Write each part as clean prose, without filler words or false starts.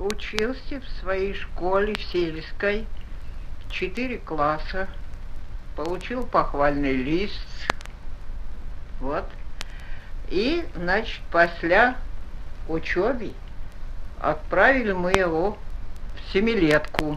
учился в своей школе в сельской 4 класса, получил похвальный лист, вот. И, значит, после учебы отправили мы его в семилетку,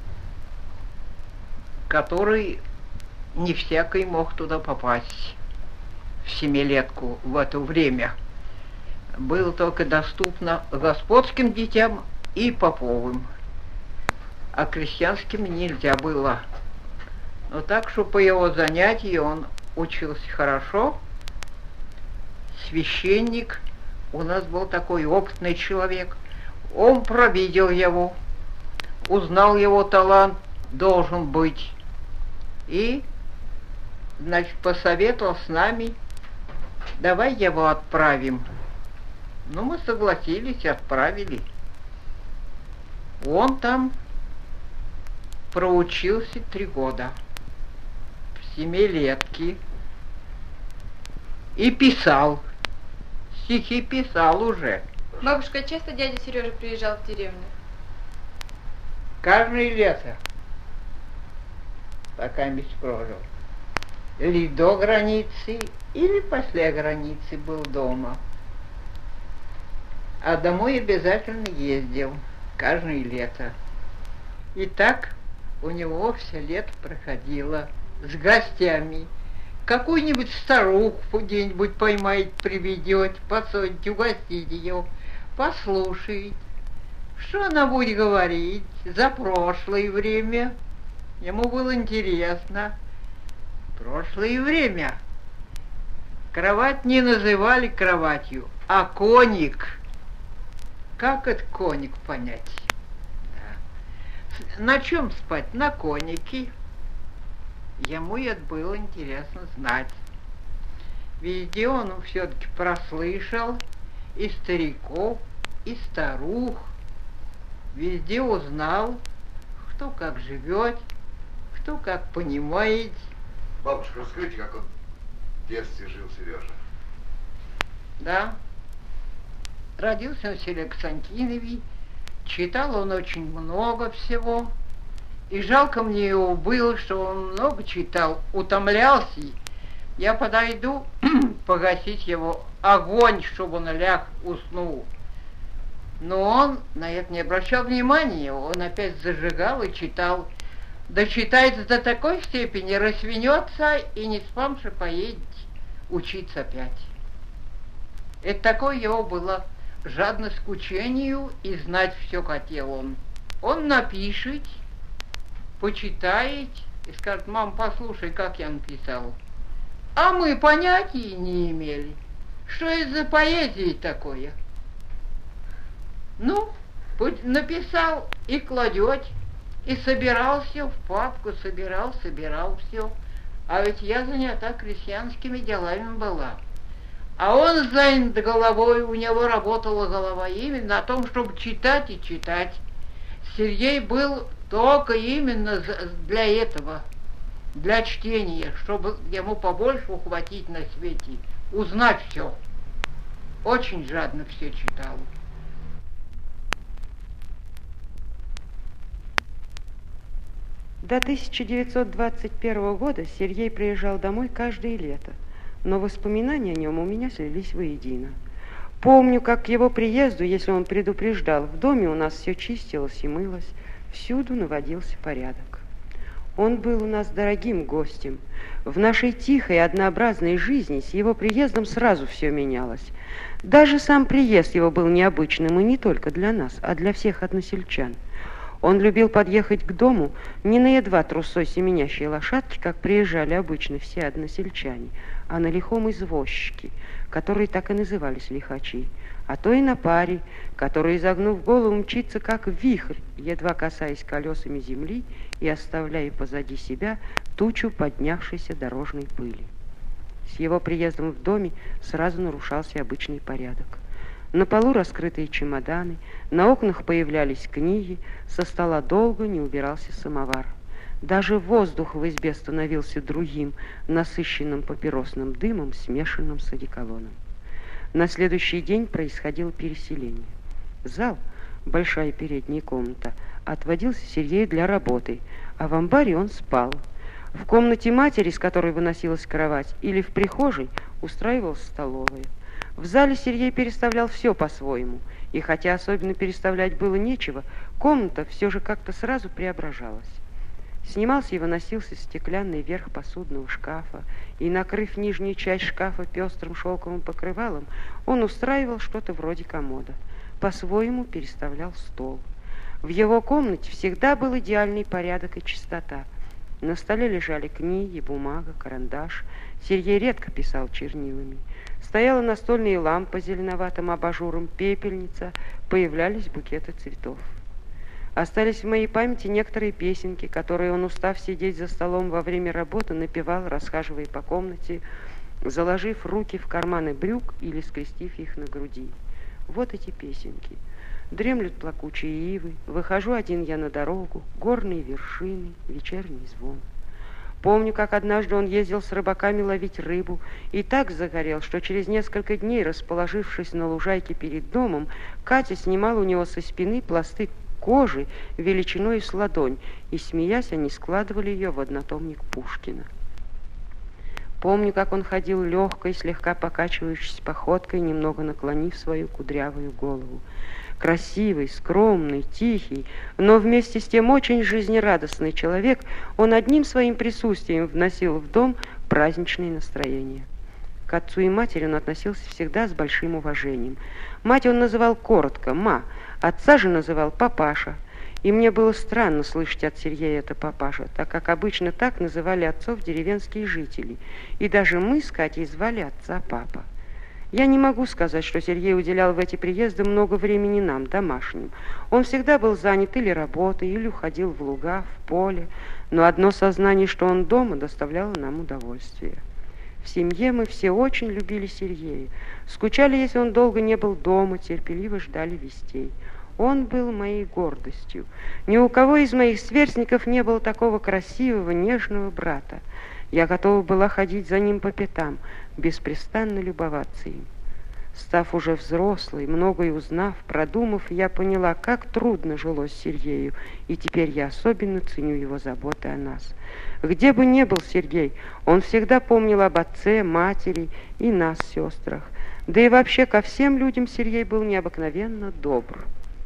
который не всякий мог туда попасть, в семилетку в это время. Было только доступно господским детям и поповым, а крестьянским нельзя было. Но так что по его занятию он учился хорошо. Священник у нас был такой опытный человек. Он провидел его, узнал его талант, должен быть. И, значит, посоветовал с нами, давай его отправим. Ну, мы согласились, отправили. Он там проучился 3 года в семилетке и писал. Стихи писал уже. Бабушка, часто дядя Сережа приезжал в деревню? Каждое лето, пока месяц прожил. Или до границы, или после границы был дома. А домой обязательно ездил каждое лето. И так у него все лето проходило с гостями. Какую-нибудь старуху где-нибудь поймает, приведет, посадить, угостить ее, послушать. Что она будет говорить за прошлое время? Ему было интересно. Прошлое время. Кровать не называли кроватью, а коник. Как это коник понять? Да. На чем спать? На конике. Ему это было интересно знать. Везде он все-таки прослышал и стариков, и старух. Везде узнал, кто как живет, кто как понимает. Бабушка, расскажите, как он в детстве жил, Сережа? Да. Родился он в селе Константинове, читал он очень много всего. И жалко мне его было, что он много читал, утомлялся. Я подойду погасить его огонь, чтобы он ляг, уснул. Но он на это не обращал внимания, он опять зажигал и читал. Дочитается до такой степени, рассвинется и не спамши поедет учиться опять. Это такое его было жадность к учению, и знать все хотел он. Он напишет, почитает и скажет: мам, послушай, как я написал. А мы понятия не имели, что это за поэзия такое. Ну, написал и кладет, и собирал все в папку, собирал все. А ведь я занята крестьянскими делами была. А он занят головой, у него работала голова именно о том, чтобы читать и читать. Сергей был только именно для этого, для чтения, чтобы ему побольше ухватить на свете, узнать все. Очень жадно все читал. До 1921 года Сергей приезжал домой каждое лето, но воспоминания о нем у меня слились воедино. Помню, как к его приезду, если он предупреждал, в доме у нас все чистилось и мылось, всюду наводился порядок. Он был у нас дорогим гостем. В нашей тихой, однообразной жизни с его приездом сразу все менялось. Даже сам приезд его был необычным, и не только для нас, а для всех односельчан. Он любил подъехать к дому не на едва трусой семенящей лошадке, как приезжали обычно все односельчане, а на лихом извозчике, которые так и назывались лихачи, а то и на паре, который, изогнув голову, мчится как вихрь, едва касаясь колесами земли и оставляя позади себя тучу поднявшейся дорожной пыли. С его приездом в доме сразу нарушался обычный порядок. На полу раскрытые чемоданы, на окнах появлялись книги, со стола долго не убирался самовар. Даже воздух в избе становился другим, насыщенным папиросным дымом, смешанным с одеколоном. На следующий день происходило переселение. Зал, большая передняя комната, отводился Сергею для работы, а в амбаре он спал. В комнате матери, с которой выносилась кровать, или в прихожей устраивалась столовая. В зале Сергей переставлял все по-своему, и хотя особенно переставлять было нечего, комната все же как-то сразу преображалась. Снимался и выносился стеклянный верх посудного шкафа, и, накрыв нижнюю часть шкафа пестрым шелковым покрывалом, он устраивал что-то вроде комода. По-своему переставлял стол. В его комнате всегда был идеальный порядок и чистота. На столе лежали книги, бумага, карандаш. Сергей редко писал чернилами. Стояла настольная лампа с зеленоватым абажуром, пепельница, появлялись букеты цветов. Остались в моей памяти некоторые песенки, которые он, устав сидеть за столом во время работы, напевал, расхаживая по комнате, заложив руки в карманы брюк или скрестив их на груди. Вот эти песенки. Дремлют плакучие ивы, выхожу один я на дорогу, горные вершины, вечерний звон. Помню, как однажды он ездил с рыбаками ловить рыбу и так загорел, что через несколько дней, расположившись на лужайке перед домом, Катя снимала у него со спины пласты кожи величиной с ладонь, и, смеясь, они складывали ее в однотомник Пушкина. Помню, как он ходил легкой, слегка покачивающейся походкой, немного наклонив свою кудрявую голову. Красивый, скромный, тихий, но вместе с тем очень жизнерадостный человек, он одним своим присутствием вносил в дом праздничное настроение. К отцу и матери он относился всегда с большим уважением. Мать он называл коротко «ма», отца же называл «папаша». И мне было странно слышать от Сергея это «папаша», так как обычно так называли отцов деревенские жители. И даже мы с Катей звали отца папа. Я не могу сказать, что Сергей уделял в эти приезды много времени нам, домашним. Он всегда был занят или работой, или уходил в луга, в поле. Но одно сознание, что он дома, доставляло нам удовольствие. В семье мы все очень любили Сергея. Скучали, если он долго не был дома, терпеливо ждали вестей. Он был моей гордостью. Ни у кого из моих сверстников не было такого красивого, нежного брата. Я готова была ходить за ним по пятам, беспрестанно любоваться им. Став уже взрослой, многое узнав, продумав, я поняла, как трудно жилось Сергею, и теперь я особенно ценю его заботы о нас. Где бы ни был Сергей, он всегда помнил об отце, матери и нас, сестрах. Да и вообще ко всем людям Сергей был необыкновенно добр.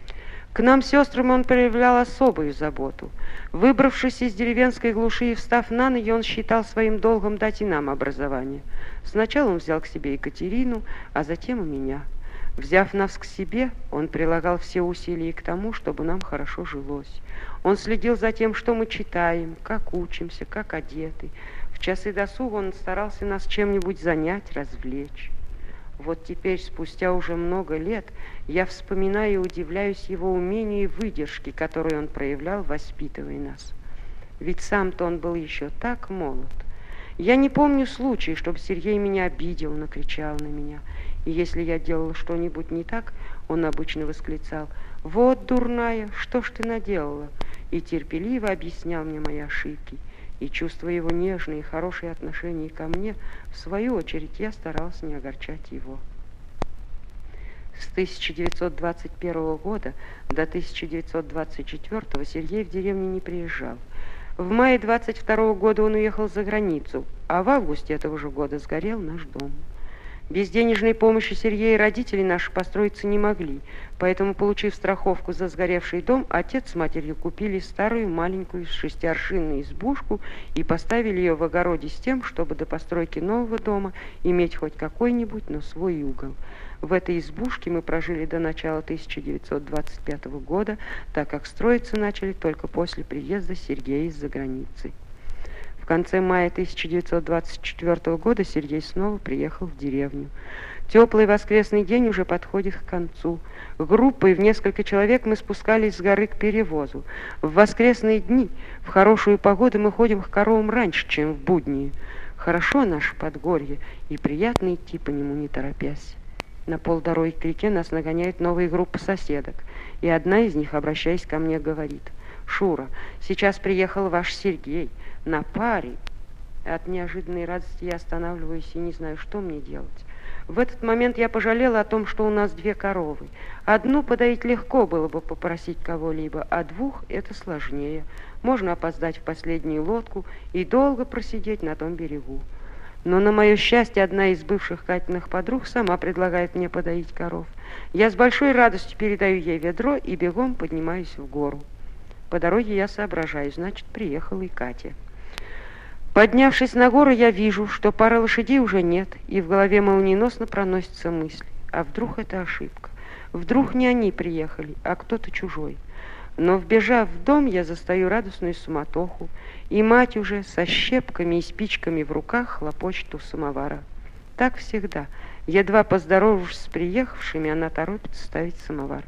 К нам, сестрам, он проявлял особую заботу. Выбравшись из деревенской глуши и встав на ноги, он считал своим долгом дать и нам образование. Сначала он взял к себе Екатерину, а затем и меня. Взяв нас к себе, он прилагал все усилия к тому, чтобы нам хорошо жилось. Он следил за тем, что мы читаем, как учимся, как одеты. В часы досуга он старался нас чем-нибудь занять, развлечь. Вот теперь, спустя уже много лет, я вспоминаю и удивляюсь его умению и выдержке, которую он проявлял, воспитывая нас. Ведь сам-то он был еще так молод. Я не помню случая, чтобы Сергей меня обидел, накричал на меня. И если я делала что-нибудь не так, он обычно восклицал: «Вот, дурная, что ж ты наделала?» И терпеливо объяснял мне мои ошибки. И, чувствуя его нежные и хорошие отношения ко мне, в свою очередь я старалась не огорчать его. С 1921 года до 1924 Сергей в деревню не приезжал. В мае 22 года он уехал за границу, а в августе этого же года сгорел наш дом. Без денежной помощи Сергея родители наши построиться не могли, поэтому, получив страховку за сгоревший дом, отец с матерью купили старую маленькую шестиаршинную избушку и поставили ее в огороде с тем, чтобы до постройки нового дома иметь хоть какой-нибудь, но свой угол. В этой избушке мы прожили до начала 1925 года, так как строиться начали только после приезда Сергея из-за границы. В конце мая 1924 года Сергей снова приехал в деревню. Теплый воскресный день уже подходит к концу. Группой в несколько человек мы спускались с горы к перевозу. В воскресные дни, в хорошую погоду, мы ходим к коровам раньше, чем в будни. Хорошо наше подгорье, и приятно идти по нему, не торопясь. На полдороги к реке нас нагоняет новая группа соседок, и одна из них, обращаясь ко мне, говорит: «Шура, сейчас приехал ваш Сергей на паре». От неожиданной радости я останавливаюсь и не знаю, что мне делать. В этот момент я пожалела о том, что у нас 2 коровы. Одну подоить легко было бы попросить кого-либо, а 2 это сложнее. Можно опоздать в последнюю лодку и долго просидеть на том берегу. Но, на мое счастье, одна из бывших Катиных подруг сама предлагает мне подоить коров. Я с большой радостью передаю ей ведро и бегом поднимаюсь в гору. По дороге я соображаю, значит, приехала и Катя. Поднявшись на гору, я вижу, что пары лошадей уже нет, и в голове молниеносно проносится мысль. А вдруг это ошибка? Вдруг не они приехали, а кто-то чужой? Но, вбежав в дом, я застаю радостную суматоху, и мать уже со щепками и спичками в руках хлопочет у самовара. Так всегда. Едва поздоровавшись с приехавшими, она торопится ставить самовар.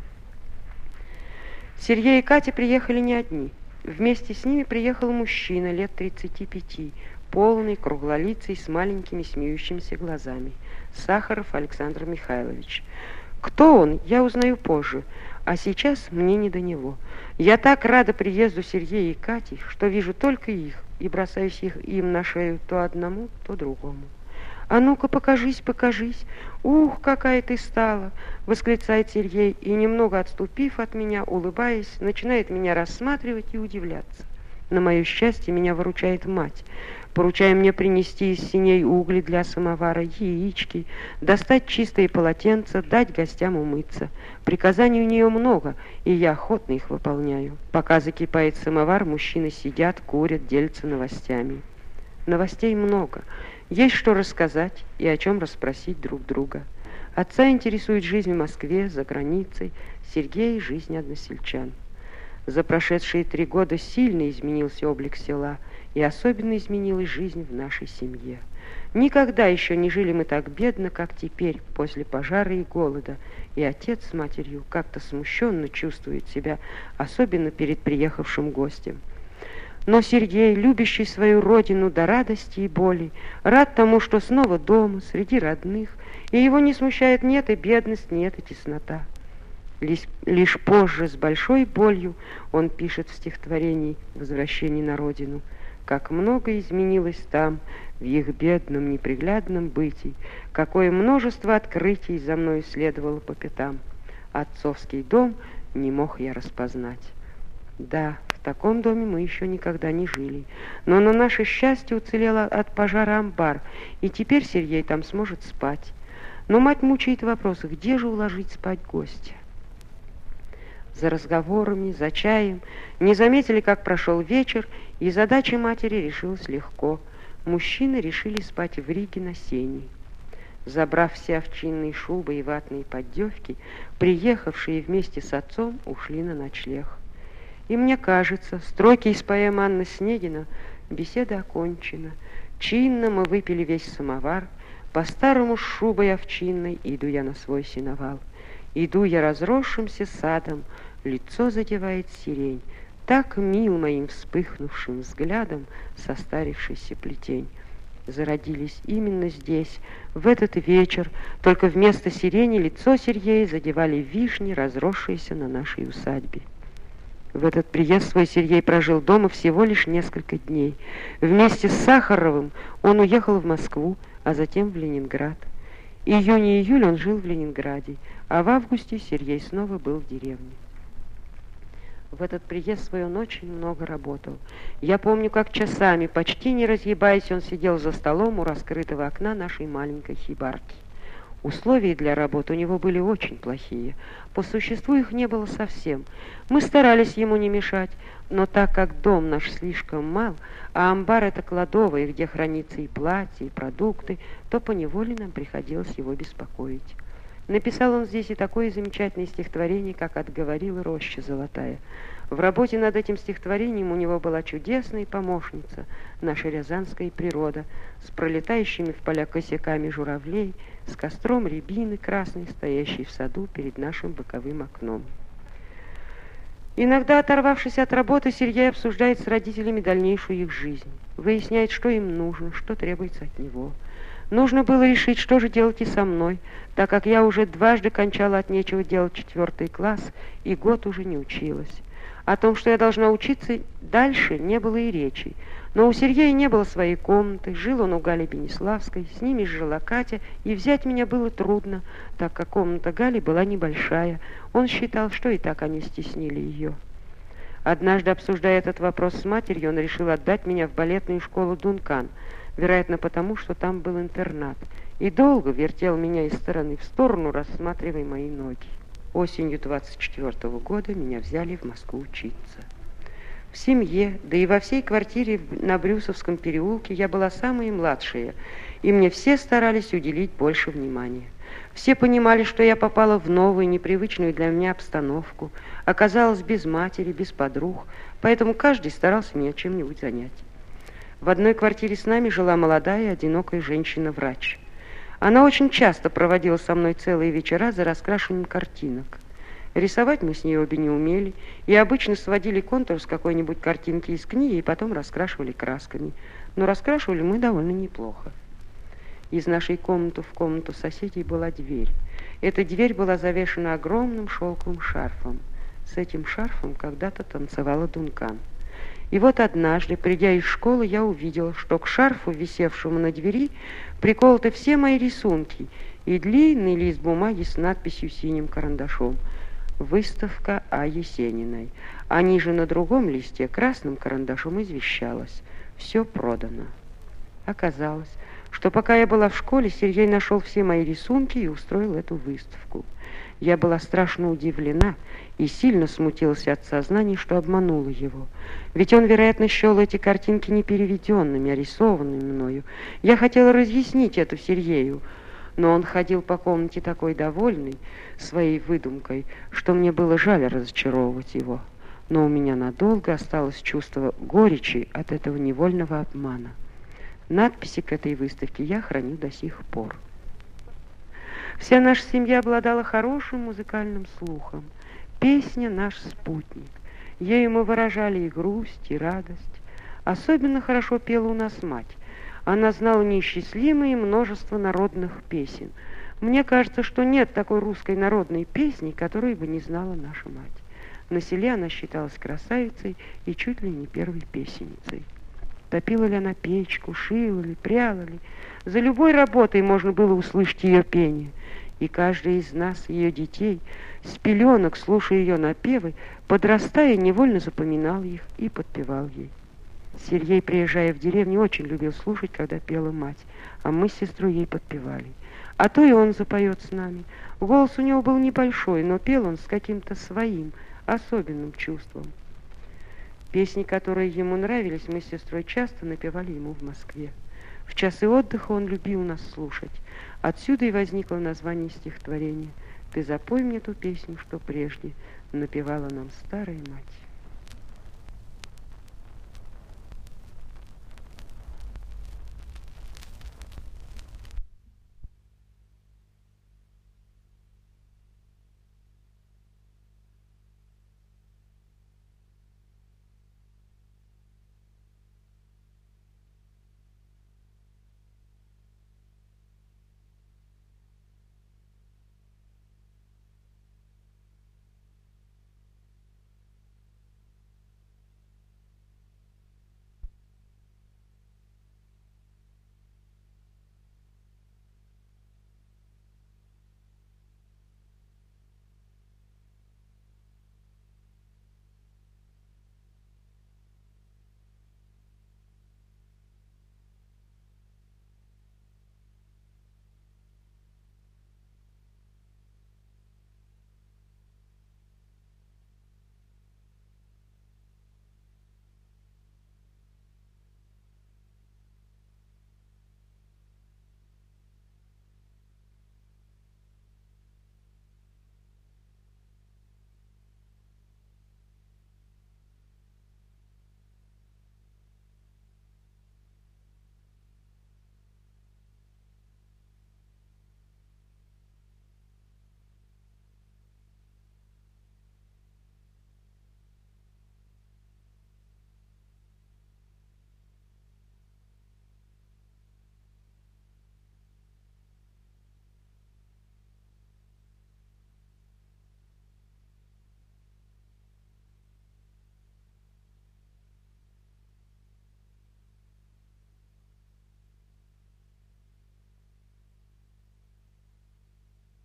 Сергей и Катя приехали не одни. Вместе с ними приехал мужчина лет 35, полный, круглолицый, с маленькими смеющимися глазами. Сахаров Александр Михайлович. Кто он, я узнаю позже, а сейчас мне не до него. Я так рада приезду Сергея и Кати, что вижу только их и бросаюсь им на шею то одному, то другому. «А ну-ка, покажись, покажись! Ух, какая ты стала!» — восклицает Сергей и, немного отступив от меня, улыбаясь, начинает меня рассматривать и удивляться. На мое счастье, меня выручает мать, поручая мне принести из сеней угли для самовара, яички, достать чистые полотенца, дать гостям умыться. Приказаний у нее много, и я охотно их выполняю. Пока закипает самовар, мужчины сидят, курят, делятся новостями. Новостей много. Есть что рассказать и о чем расспросить друг друга. Отца интересует жизнь в Москве, за границей, Сергея — жизнь односельчан. За прошедшие 3 года сильно изменился облик села, и особенно изменилась жизнь в нашей семье. Никогда еще не жили мы так бедно, как теперь, после пожара и голода, и отец с матерью как-то смущенно чувствует себя, особенно перед приехавшим гостем. Но Сергей, любящий свою родину до радости и боли, рад тому, что снова дома, среди родных, и его не смущает ни эта бедность, ни эта теснота. Лишь позже, с большой болью, он пишет в стихотворении «Возвращение на родину», как много изменилось там, в их бедном, неприглядном бытии, какое множество открытий за мною следовало по пятам. Отцовский дом не мог я распознать. Да, в таком доме мы еще никогда не жили, но на наше счастье уцелел от пожара амбар, и теперь Сергей там сможет спать. Но мать мучает вопрос, где же уложить спать гостя? За разговорами, за чаем не заметили, как прошел вечер, и задача матери решилась легко. Мужчины решили спать в Риге на сене. Забрав все овчинные шубы и ватные поддевки, приехавшие вместе с отцом ушли на ночлег. И мне кажется, строки из поэмы Анны Снегина, беседа окончена. Чинно мы выпили весь самовар, по-старому с шубой овчинной иду я на свой сеновал. Иду я разросшимся садом, лицо задевает сирень, так мил моим вспыхнувшим взглядом состарившийся плетень. Зародились именно здесь, в этот вечер, только вместо сирени лицо Сергея задевали вишни, разросшиеся на нашей усадьбе. В этот приезд свой Сергей прожил дома всего лишь несколько дней. Вместе с Сахаровым он уехал в Москву, а затем в Ленинград. Июнь и июль он жил в Ленинграде, а в августе Сергей снова был в деревне. В этот приезд свой он очень много работал. Я помню, как часами, почти не разъебаясь, он сидел за столом у раскрытого окна нашей маленькой хибарки. Условия для работы у него были очень плохие. По существу их не было совсем. Мы старались ему не мешать, но так как дом наш слишком мал, а амбар — это кладовая, где хранится и платье, и продукты, то поневоле нам приходилось его беспокоить. Написал он здесь и такое замечательное стихотворение, как «Отговорила роща золотая». В работе над этим стихотворением у него была чудесная помощница, наша рязанская природа, с пролетающими в поля косяками журавлей, с костром рябины красной, стоящей в саду перед нашим боковым окном. Иногда, оторвавшись от работы, Сергей обсуждает с родителями дальнейшую их жизнь, выясняет, что им нужно, что требуется от него. Нужно было решить, что же делать и со мной, так как я уже дважды кончала от нечего делать 4 класс и год уже не училась. О том, что я должна учиться дальше, не было и речи. Но у Сергея не было своей комнаты, жил он у Гали Бенеславской, с ними жила Катя, и взять меня было трудно, так как комната Гали была небольшая. Он считал, что и так они стеснили ее. Однажды, обсуждая этот вопрос с матерью, он решил отдать меня в балетную школу «Дункан», вероятно, потому, что там был интернат, и долго вертел меня из стороны в сторону, рассматривая мои ноги. Осенью 24-го года меня взяли в Москву учиться. В семье, да и во всей квартире на Брюсовском переулке я была самая младшая, и мне все старались уделить больше внимания. Все понимали, что я попала в новую, непривычную для меня обстановку, оказалась без матери, без подруг, поэтому каждый старался меня чем-нибудь занять. В одной квартире с нами жила молодая, одинокая женщина-врач. Она очень часто проводила со мной целые вечера за раскрашиванием картинок. Рисовать мы с ней обе не умели, и обычно сводили контур с какой-нибудь картинки из книги и потом раскрашивали красками. Но раскрашивали мы довольно неплохо. Из нашей комнаты в комнату соседей была дверь. Эта дверь была завешена огромным шелковым шарфом. С этим шарфом когда-то танцевала Дункан. И вот однажды, придя из школы, я увидела, что к шарфу, висевшему на двери, приколоты все мои рисунки и длинный лист бумаги с надписью синим карандашом «Выставка А. Есениной». А ниже на другом листе красным карандашом извещалось «Все продано». Оказалось, что пока я была в школе, Сергей нашел все мои рисунки и устроил эту выставку. Я была страшно удивлена и сильно смутилась от сознания, что обманула его. Ведь он, вероятно, счел эти картинки не переведенными, а рисованными мною. Я хотела разъяснить это Сергею, но он ходил по комнате такой довольный своей выдумкой, что мне было жаль разочаровывать его. Но у меня надолго осталось чувство горечи от этого невольного обмана. Надписи к этой выставке я храню до сих пор. Вся наша семья обладала хорошим музыкальным слухом. Песня — наш спутник. Ею мы выражали и грусть, и радость. Особенно хорошо пела у нас мать. Она знала неисчислимое множество народных песен. Мне кажется, что нет такой русской народной песни, которую бы не знала наша мать. На селе она считалась красавицей и чуть ли не первой песенницей. Топила ли она печку, шила ли, пряла ли. За любой работой можно было услышать ее пение. И каждый из нас, ее детей, с пеленок, слушая ее напевы, подрастая, невольно запоминал их и подпевал ей. Сергей, приезжая в деревню, очень любил слушать, когда пела мать, а мы с сестрой ей подпевали. А то и он запоет с нами. Голос у него был небольшой, но пел он с каким-то своим, особенным чувством. Песни, которые ему нравились, мы с сестрой часто напевали ему в Москве. В часы отдыха он любил нас слушать. Отсюда и возникло название стихотворения «Ты запой мне ту песню, что прежде напевала нам старая мать».